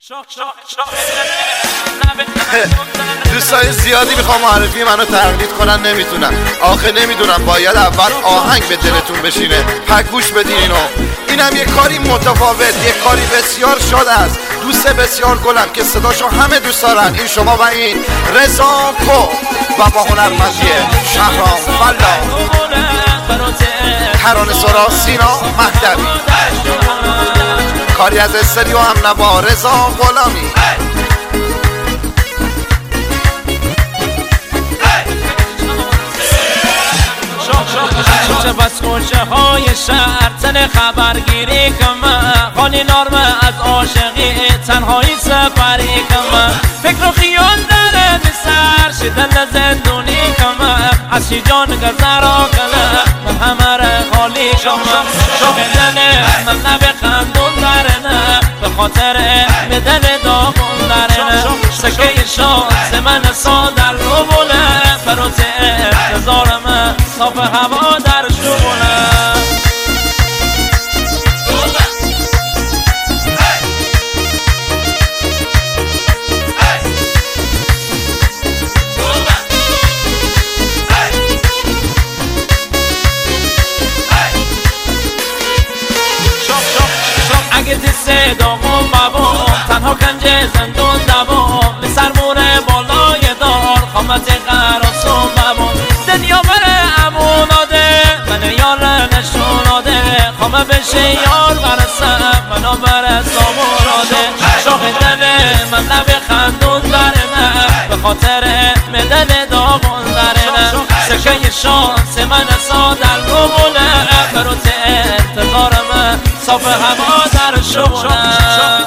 دوستای زیادی میخوام معرفی منو تقلید کنن، نمیتونم. آخه نمیدونم باید اول آهنگ به دلتون بشینه. گوش بدین اینو. اینم یه کاری متفاوت، یه کاری بسیار شاد است. دوست بسیار گلم که صداشو همه دوست دارن. این شما و این رضا کو و با هنرمندی شهرام فلا، ترانه سرا سینا مهدوی، کاری از استودیو هم نوا رضا غلامی. بس خوشه های شهر تن خبرگیری کمه، خالی نارمه از عاشقی تنهایی سپری کمه، فکر و خیال داره به سر شدن زندونی کمه، از چی جان گذرا کنه من همه را خالی کمه، شوق دل من نبه خندون داره نه، به خاطر بدن داغون داره نه، سکه شانس من سادر رو بونه، فروت انتظارم صاف هوا در شمونه. اگه دسته داغم بابام تنها کنج زندون دوام، به سرمونه بالای دار خامت قراسون بابام، دنیا بره اموناده من یار نشوناده، خامه بشه یار برسم منو برسم مراده، شوق دل من لب خندون داره نه، به خاطر مدن داغون داره نه، سکه شانس من سادر رو بونه، فروت انتظارم صاف هوا در شمونه.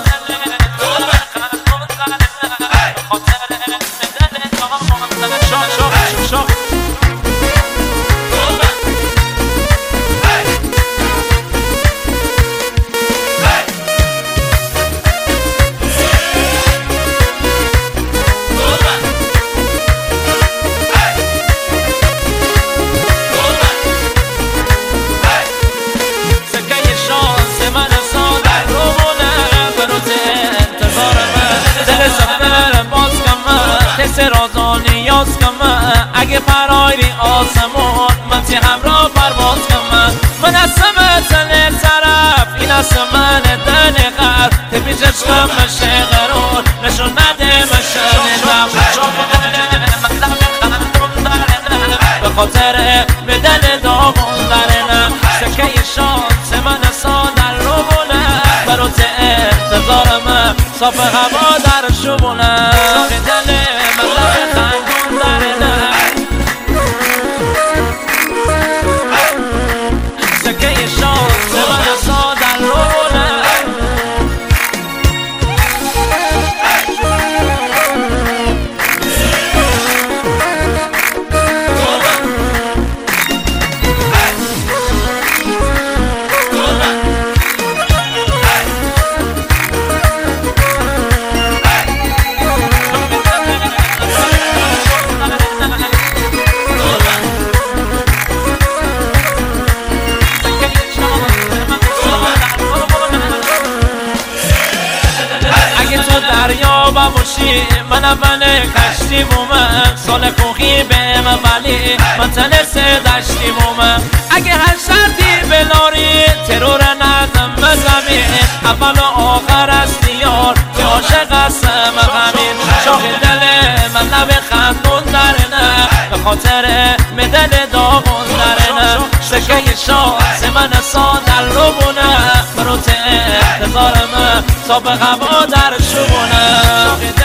رازو نیاز کمه، اگه پرایری آسمون من تی همراه پرواز کمه، من هستم تن طرف این هست من دن غرب، تبی چشم مشه غرور نشون نده مشه نجم، من لب خندون داره نه، به خاطر بدن داغون داره نه، سکه شانس من سادر رو بونه، فروت انتظارم صاف هوا در شمونه. دریا باشی من اول کشتی بومم، سال کوخی به من ولی من تنسه دشتی بومم، اگه هر شرطی بلاری ترور ندم به زمین، اول و آخر است دیار که عاشق هستم غمین، شوق دل من لب خندون داره نه، به خاطر مدل داغون داره نه، سکه شانس من سادر رو بونه، فروت انتظارم صاف هوا در شمونه.